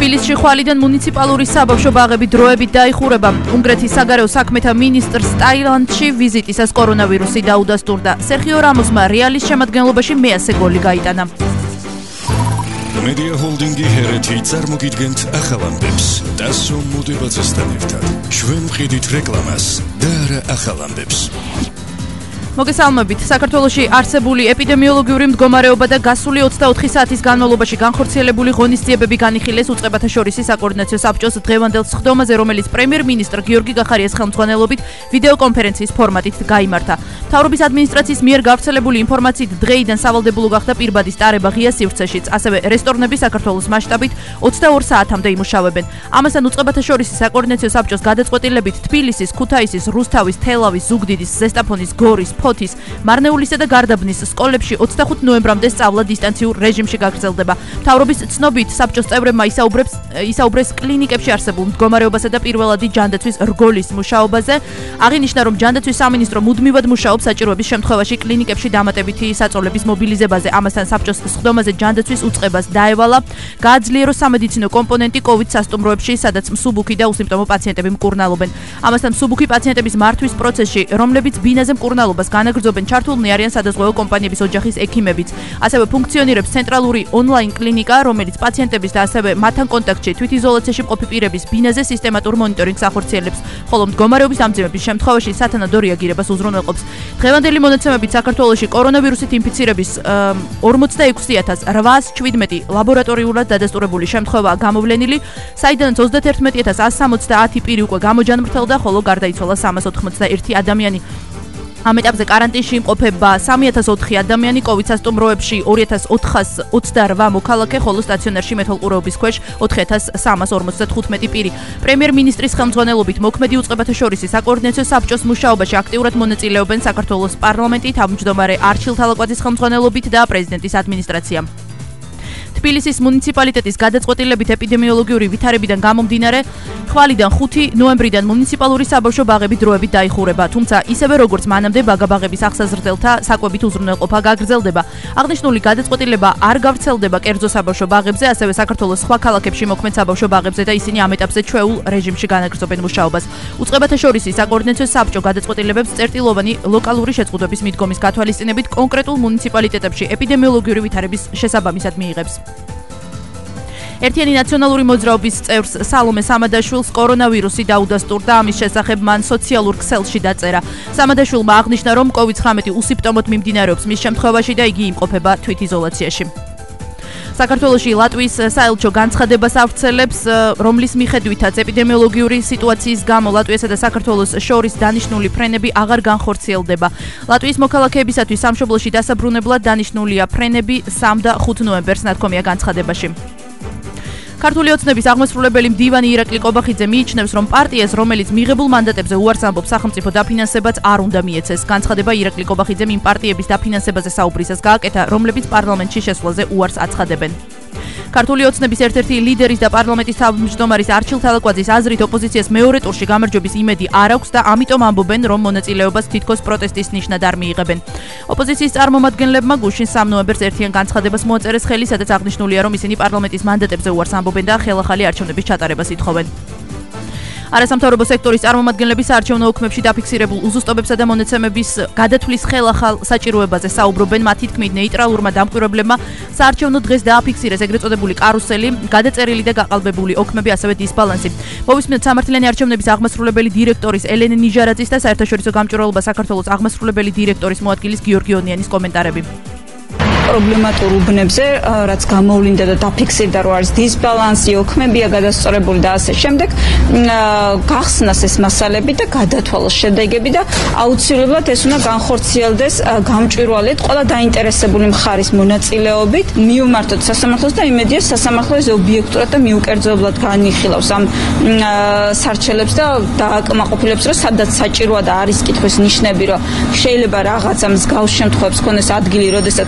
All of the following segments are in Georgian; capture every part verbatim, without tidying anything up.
თბილისში ხვალიდან მუნიციპალური საბავშვო ბაღები დროებით დაიხურება. უნგრეთის საგარეო საქმეთა მინისტრს ტაილანდში ვიზიტისას კორონავირუსი დაუდასტურდა. სერხიო რამოსმა რეალის შემადგენლობაში მეათე გოლი გაიტანა. Media Holdingi ჰერეთი წარმოგიდგენთ ახალ ამბებს. დასო მოდებაცესთან ერთად. ჩვენ ვყიდით რეკლამას და არა ახალ ამბებს. მოგესალმებით. საქართველოში არსებული ეპიდემიოლოგიური მდგომარეობა და გასული ოცდაოთხი საათის განმავლობაში განხორციელებული ღონისძიებები განიხილეს უწყებათა შორის საკოორდინაციო საბჭოს დღევანდელ სხდომაზე, რომელიც პრემიერ-მინისტრ გიორგი გახარიას ხელმძღვანელობით ვიდეოკონფერენციის ფორმატით გაიმართა. მთავრობის ადმინისტრაციის მიერ გავრცელებული ინფორმაციით დღეიდან სავალდებულო გახდა პირბადის ტარება ღია სივრცეშიც, ასევე რესტორნები საქართველოს მასშტაბით ოცდაორ საათამდე იმუშავებენ. ამასთან უწყებათა შორის საკოორდინაციო საბჭოს გადაწყვეტილებით თბილისის, ქუთაისის, რუსთავის, თელავის, ზუგდიდის, ზესტაფონის, გორის, ფოთის, მარნეულისა და გარდაბნის სკოლებში ოცდახუთ ნოემბრამდე სწავლა დისტანციურ რეჟიმში გაგრძელდება. მთავრობის ცნობით საბჭოს წევრებმა ისაუბრებს ისაუბრეს კლინიკებში არსებულ მდგომარეობასა და პირველადი ჯანდაცვის რგოლის მუშაობაზე. აღინიშნა, რომ ჯანდაცვის სამინისტრო მუდმივად მუშაობს საჭიროების შემთხვევაში კლინიკებში დამატებითი საწოლების მობილიზებაზე. ამასთან საბჭოს სხდომაზე ჯანდაცვის უწყებას დაევალა გააძლიეროს სამედიცინო კომპონენტი კოვიდ სასტუმროებში, სადაც მსუბუქი და უსიმპტომო პაციენტები მკურნალობენ. ამასთან მსუბუქი პაციენტების მართვის პროცესში, რომლებიც ბინაზე მკურნალობას განაგრძობენ, ჩართულნი არიან სადაზღვევო კომპანიების ოჯახის ექიმებიც. ასევე ფუნქციონირებს ცენტრალური ონლაინ კლინიკა, რომელიც პაციენტების და ასევე მათთან კონტაქტში თვითიზოლაციაში მყოფი პირების ბინაზე სისტემატურ მონიტორინგს ახორციელებს, ხოლო მდგომარეობის ამძიმების შემთხვევაში სათანადო რეაგირებას უზრუნველყოფს. დღევანდელი მონაცემებით საქართველოში კორონავირუსით ინფიცირების ორმოცდაექვსი ათას რვაას შვიდმეტი ლაბორატორიულად დადასტურებული შემთხვევაა გამოვლენილი, საიდანაც ოცდაათი ათას ასს სამოცდაათი პირი უკვე გამოჯანმრთელდა, ხოლო გარდაიცვალა სამას ოთხმოცდაერთი ადამიანი. ამ ეტაპზე კარანტინში იმყოფება სამი ათას ოთხი ადამიანი, კოვიდ სასტუმროებში ორი ათას ოთხას ოცდარვა მოქალაქე, ხოლო სტაციონარში მეთვალყურეობის ქვეშ ოთხი ათას სამას ორმოცდათხუთმეტი პირი. პრემიერ-მინისტრის ხელმძღვანელობით მოქმედი უწყებათა შორის საკოორდინაციო საბჭოს მუშაობაში აქტიურად მონაწილეობენ საქართველოს პარლამენტი, თავმჯდომარე არჩილ თალაკვაძის ხელმძღვანელობით და პრეზიდენტის ადმინისტრაცია. თბილისის მუნიციპალიტეტის გადაწყვეტილებით ეპიდემიოლოგიური ვითარებიდან გამომდინარე, ხვალიდან ხუთი ნოემბრიდან მუნიციპალური საბავშვო ბაღები დროებით დაიხურება, თუმცა ისევე როგორც მანამდე ბაგა-ბაღების ახსაზრდელთა საკვებით უზრუნველყოფა გაგრძელდება. აღნიშნული გადაწყვეტილება არ გავრცელდება კერძო საბავშვო ბაღებზე, ასევე საქართველოს სხვა ქალაქებში მოქმედ საბავშვო ბაღებზე და ისინი ამ ეტაპზე ჩვეულ რეჟიმში განაგრძობენ მუშაობას. უწყებათა შორის საკოორდინაციო საბჭო გადაწყვეტილებებს წერტილოვანი ლოკალური შეწყვეტების მიდგომის გათვალისწინებით კონკრეტულ მუნიციპალიტეტებში ეპიდემიოლოგიური ვითარების შესაბამისად მიიღებს. ერთიანი ნაციონალური მოძრაობის წევრს სალომე სამადაშვილს კორონავირუსი დაუდასტურდა, ამის შესახებ მან სოციალურ ქსელში დაწერა. სამადაშვილმა აღნიშნა, რომ კოვიდ ცხრამეტი უსიმპტომოდ მიმდინარეობს მის შემთხვევაში და იგი იმყოფება თვითიზოლაციაში. საქართველოში ლატვიის საელჩო განცხადებას ავრცელებს, რომლის მიხედვითაც ეპიდემიოლოგიური სიტუაციის გამო ლატვიასა და საქართველოს შორის დანიშნული ფრენები აღარ განხორციელდება. ლატვიის მოქალაქეებისათვის სამშობლოში დასაბრუნებლად დანიშნულია ფრენები სამ და ხუთ ნოემბერს, ნათქვამია განცხადებაში. ქართული ოცნების აღმასრულებელი მდივანი ირაკლი კობახიძე მიიჩნევს, რომ პარტიას, რომელიც მიღებულ მანდატებზე უარს ამბობს, სახელმწიფო დაფინანსებაც არ უნდა მიეცეს. განცხადება ირაკლი კობახიძემ იმ პარტიების დაფინანსებაზე საუბრისას გააკეთა, რომლებიც პარლამენტში შესვლაზე უარს აცხადებენ. ქართული ოცნების ერთ-ერთი ლიდერის და პარლამენტის თავმჯდომარის არჩილ თალაკვაძის აზრით, ოპოზიციას მეორე ტურში გამარჯვების იმედი არ აქვს და ამიტომ ამბობენ, რომ მონაწილეობას თითქოს პროტესტის ნიშნად არ მიიღებენ. ოპოზიციის წარმომადგენლებმა გუშინ სამ ნოემბერს ერთიან განცხადებას მოაწერეს ხელი, სადაც აღნიშნულია, რომ ისინი პარლამენტის მანდატებზე უარს ამბობენ და ხელახალი არჩევნების ჩატარებას ითხოვენ. არასამთავრობო სექტორის წარმომადგენლები საარჩევნო ოქმებში დაფიქსირებულ უზუსტობებსა და მონაცემების გადათვლის ხელახალ საჭიროებაზე საუბრობენ. მათი თქმით, ნეიტრალურმა დამკვირვებლებმა საარჩევნო დღეს დააფიქსირეს ეგრეთ წოდებული კარუსელი, გადაწერილი და გაყალბებული ოქმები, ასევე დისბალანსი. მოვისმინოთ სამართლიანი არჩევნების აღმასრულებელი დირექტორის ელენე ნიჟარაძის და საერთაშორისო გამჭვირვალობა საქართველოს აღმასრულებელი დირექტორის მოადგილის გიორგი ონიანის კომენტარები. პრობლემატურ უბნებზე, რაც გამოვლინდა და დაფიქსირდა, რომ არის დისბალანსი, ოქმებია გადასწორებული და ასე შემდეგ, გახსნას ეს მასალები და გადათვალოს შედეგები და აუცილებლად ეს უნდა განხორციელდეს გამჭვირვალედ ყველა დაინტერესებული მხარის მონაწილეობით, მიუმართოთ სასამართლოს და იმედია სასამართლო ეს ობიექტურად და მიუკერძოებლად განიხილავს ამ სარჩელებს და დააკმაყოფილებს, რომ სადაც საჭიროა და არის კითხვის ნიშნები, რომ შეიძლება რაღაცა მსგავს შემთხვევებს ქონდეს ადგილი, როდესაც სუბიექტი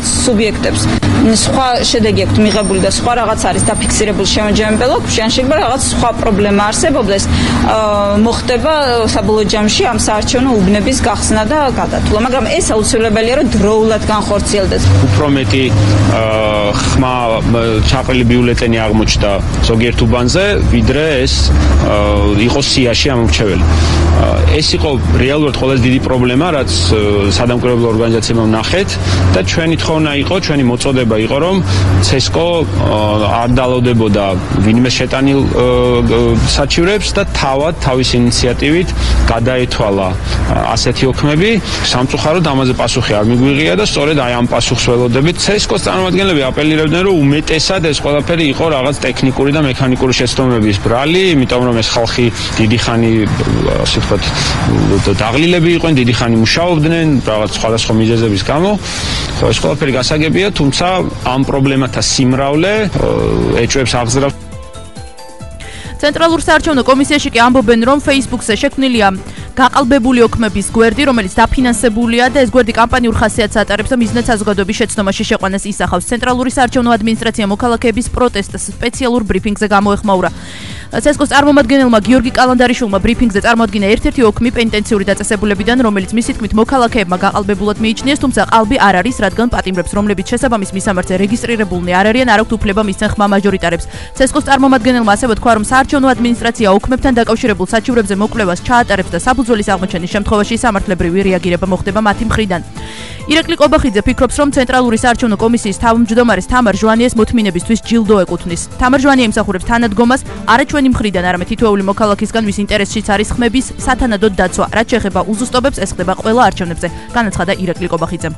ობიექტებს სხვა შედეგი აქვს მიღებული და სხვა რაღაც არის დაფიქსირებული შემოჯამებელი აქვს, ან შეიძლება რაღაც სხვა პრობლემა არსებობდეს, მოხდება საბოლოო ჯამში ამ საარჩევნო უბნების გახსნა და გადათვლა, მაგრამ ეს აუცილებელია, რომ დროულად განხორციელდეს. უფრო მეტი ხმა ჩაყრილი ბიულეტენი აღმოჩნდა ზოგიერთ უბანზე, ვიდრე ეს იყო სიაში ამორჩეველი. ეს იყო რეალურად ყველაზე დიდი პრობლემა, რაც სადამკვირვებლო ორგანიზაციებმა ვნახეთ და ჩვენი თხოვნა იყო, ჩვენი მოწოდება იყო, რომ ცესკო არ დალოდებოდა ვინმე შეტანილ საჩივრებს და თავად თავის ინიციატივით გადაეთვალა ასეთი ოქმები. სამწუხაროდ ამაზე პასუხი არ მიგვიღია და სწორედ აი ამ პასუხს ველოდებით. ცესკოს წარმომადგენლები აპელირებდნენ, რომ უმეტესად ეს ყველაფერი იყო რაღაც ტექნიკური და მექანიკური შეცდომების ბრალი, იმიტომ რომ ეს ხალხი დიდი ხანი ასე ვთქვათ დაღლილები იყვნენ, დიდი ხანი მუშაობდნენ რაღაც სხვადასხვა მიზეზების გამო. ხო, ეს ყველაფერი გასაგებია, თუმცა ამ პრობლემათა სიმრავლე ეჭვებს აღზრავს. ცენტრალურ საარჩევნო კომისიაში კი ამბობენ, რომ Facebook-ზე შექმნილია გაყალბებული ოქმების გვერდი, რომელიც დაფინანსებულია და ეს გვერდი კამპანიურ ხასიათს ატარებს და მიზნად საზოგადოების შეცდომაში შეყვანას ისახავს. ცენტრალური საარჩევნო ადმინისტრაცია მოქალაქეების პროტესტს სპეციალურ ბრიფინგზე გამოეხმაურა. ცესკოს წარმომადგენელმა გიორგი კალანდარიშვილმა ბრიფინგზე წარმოადგინა ერთ-ერთი ოქმი პენიტენციური დაწესებულებიდან, რომელიც მისი თქმით მოქალაქეებმა გაყალბებულად მიიჩნიეს, თუმცა ყალბი არ არის, რადგან პატიმრებს, რომლებიც შესაბამის მისამართზე რეგისტრირებულნი არ არიან, არ აქვთ უფლება მისცენ ხმა მაჟორიტარებს. ცესკოს წარმომადგენელმა ასევე თქვა, რომ საარჩევნო ადმინისტრაცია ოქმებთან დაკავშირებულ საჩივრებზე მოკვლევას ჩაატარებს და საფუძვლის აღმოჩენის შემთხვევაში სამართლებრივი რეაგირება მოხდება მათი მხრიდან. ირაკლი ყობახიძე ფიქრობს, რომ ცენტრალური საარჩევნო კომისიის თავმჯდომარის თამარ ჟვანიეს მოთმინებისთვის ჯილდო ეკუთვნის. თამარ ჟვანია იმსახურებს თანადგომას არა ჩვენი მხრიდან, არამედ თითოეული მოქალაქისგან, ვის ინტერესშიც არის ხმების სათანადოდ დაცვა. რაც შეეხება უზუსტობებს, ეს ხდება ყველა არჩევნებზე, განაცხადა ირაკლი ყობახიძემ.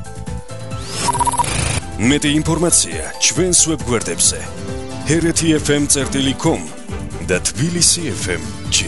მეტი ინფორმაცია ჩვენს ვებგვერდებზე ჰერეთი ეფ ემ წერტილი კომ და თბილისი ეფ ემ ჯი.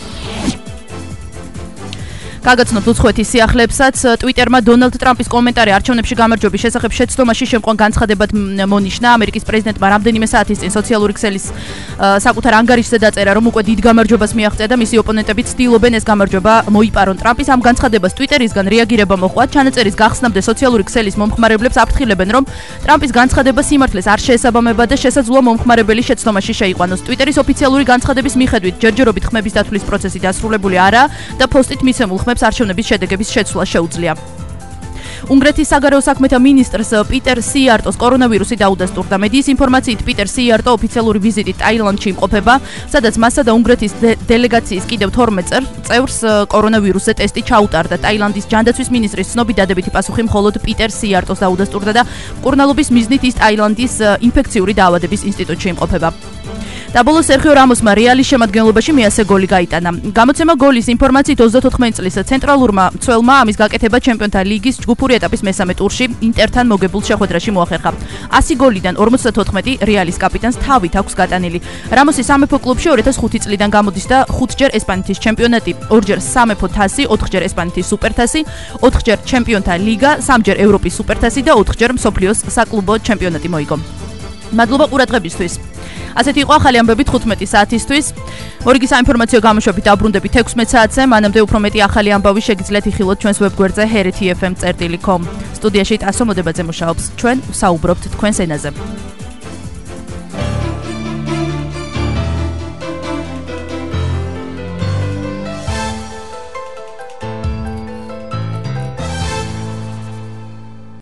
გაგაცნობთ უცხოეთის სიახლებსაც. ტვიტერმა დონალდ ტრამპის კომენტარი არჩევნებში გამარჯვების შესახებ შეცდომაში შემდგომ განცხადებად მონიშნა. ამერიკის პრეზიდენტმა რამდენიმე საათის წინ სოციალური ქსელის საკუთარ ანგარიშზე დაწერა, რომ უკვე დიდ გამარჯვებას მიაღწია და მისი ოპონენტები ცდილობენ ეს გამარჯვება მოიპარონ. ტრამპის ამ განცხადებას ტვიტერისგან რეაგირება მოჰყვა. ჩანაწერის გახსნამდე სოციალური ქსელის მომხმარებლებს აფრთხილებენ, რომ ტრამპის განცხადება სიმართლეს არ შეესაბამება და შესაძლოა მომხმარებელი შეცდომაში შეიყვანოს. ტვიტერის ოფიციალური განცხადების მიხედვით, ჯერჯერობით ხმების დათვლის პროცესი დასრულებული არაა და პოსტით მიცემულ ხმებს არჩევნების შედეგების შეცვლა შეუძლია. უნგრეთის საგარეო საქმეთა მინისტრს პიტერ სიარტოს კორონავირუსი დაუდასტურდა. მედიის ინფორმაციით პიტერ სიარტო ოფიციალური ვიზიტით ტაილანდში იმყოფება, სადაც მასა და უნგრეთის დელეგაციის კიდევ თორმეტ წევრს კორონავირუსზე ტესტი ჩაუტარდა. ტაილანდის ჯანდაცვის მინისტრის ცნობით დადებითი პასუხი მხოლოდ პიტერ სიარტოს დაუდასტურდა და მკურნალობის მიზნით ის ტაილანდის ინფექციური დაავადების ინსტიტუტში იმყოფება. და ბოლოს სერხიო რამოსმა რეალის შემადგენლობაში მეასე გოლი გაიტანა. გამოცემა გოლის ინფორმაციით ოცდაოთხმეტ წლის ცენტრალურმა მცველმა ამის გაკეთება ჩემპიონთა ლიგის ჯგუფური ეტაპის მესამე ტურში ინტერთან მოგებულ შეხვედრაში მოახერხა. ასი გოლიდან ორმოცდათოთხმეტი რეალის კაპიტანს თავით აქვს გატანილი. რამოსი სამეფო კლუბში ორი ათას ხუთი წლიდან გამოდის და ხუთჯერ ესპანეთის ჩემპიონატი, ორჯერ სამეფო თასი, ოთხჯერ ესპანეთის სუპერთასი, ოთხჯერ ჩემპიონთა ლიგა, სამჯერ ევროპის სუპერთასი და ოთხჯერ მსოფლიოს საკლუბო ჩემპიონატი მოიგო. მადლობა ყურადღებისთვის. ასეთი იყო ახალი ამბები თხუთმეტი საათისთვის. მორიგი საინფორმაციო გამოშვებით დაბრუნდებით ექვსმეტ საათზე. მანამდე უფრო მეტი ახალი ამბავი შეგიძლიათ იხილოთ ჩვენს ვებგვერდზე ჰერეთი ეფ ემ წერტილი კომ. სტუდიაში ტასო მოდებაძე მუშაობს. ჩვენ საუბრობთ თქვენს ენაზე.